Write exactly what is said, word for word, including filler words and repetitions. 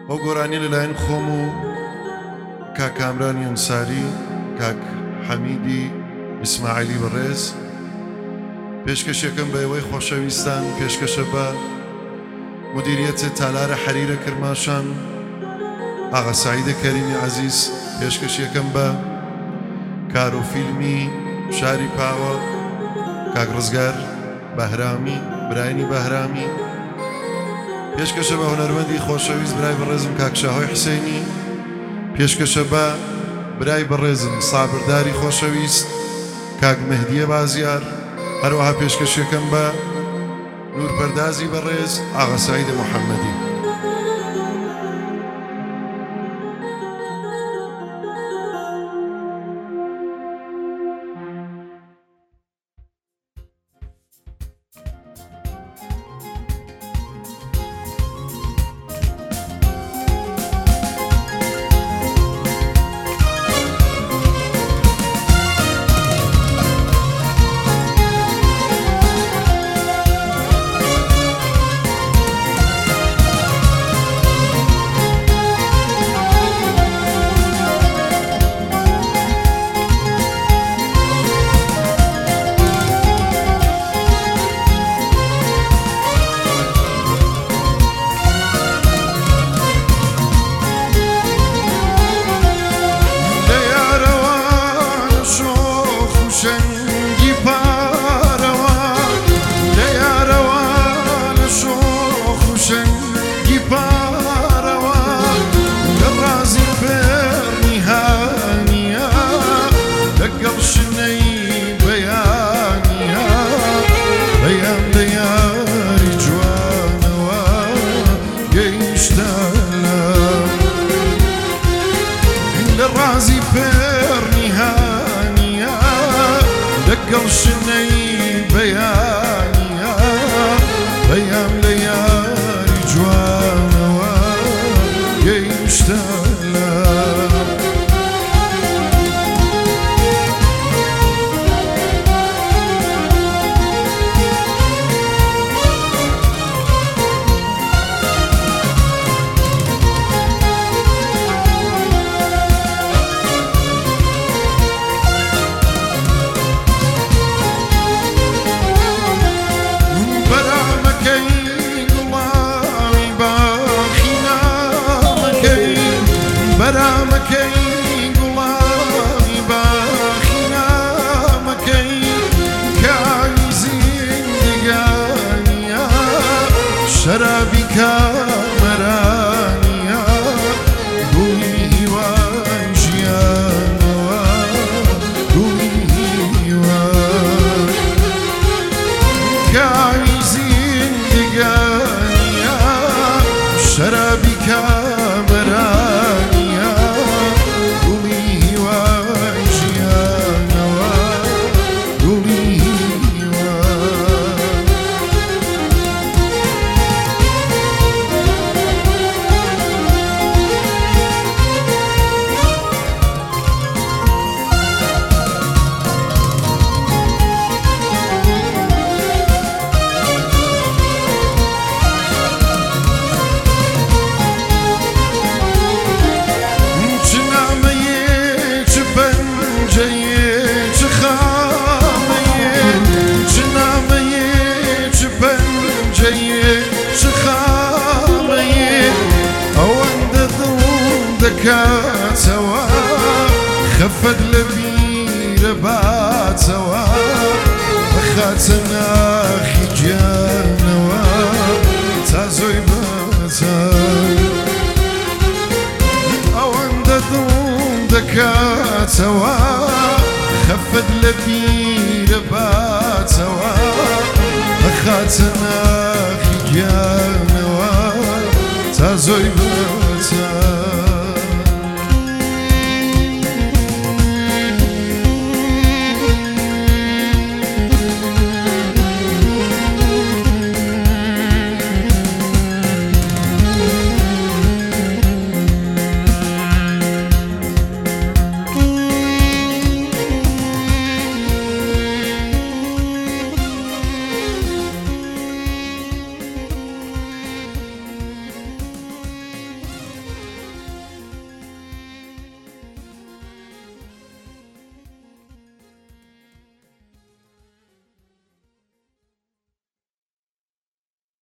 ئەو گۆرانی لەلایەن خۆم و کاک کامرانی ئەنساری، کاک حەمیدی ئیسماعیلی بەڕێز، پێشکەشێکم بە ئێوەی خۆشەویستان پێشکەشە بە مدیریەتە تالارە حەریرە کرماشان ئاغا سعیدە کەریمی عەزیز، پێشکەشێکم بە کارۆفیلمی شاری پاوە کاک ڕزگار بەهرامی، برایانی بەهرامی، پێشکەشە بە هونەرمەندی خۆشەویست برای بەڕێزم کاک شاهۆی حسێنی، پێشکەشە بە برای بەڕێزم سابرداری خۆشەویست کاک مەهدیە بازیار، هەروەها پێشکەشێکم بە نورپەردازی بەڕێز ئاغا سعیدە محەممەدی. رازی پێرنی هانیە لەگەڵ شنەی بەیانیە بەیان لە یاری جوانەوە گەیشتە لە بەرامەکەی گوڵاوی باخینامەکەی کاوی زیندگانیە شەرابی کامەرانیە گوڵی هیوای ژیانەوە گوڵی هیوای کاوی زیندگانیە شەرابی کامەرانیە دەکاتەوە خەفەت لە بیرە باتەوە بەخاتە ناخی گیانەوە تا زۆی بەتە ئەوەندە دڵ دەکاتەوە خەفەت لە بیرە باتەوە بەخاتە ناخی گیانەوە تا زۆی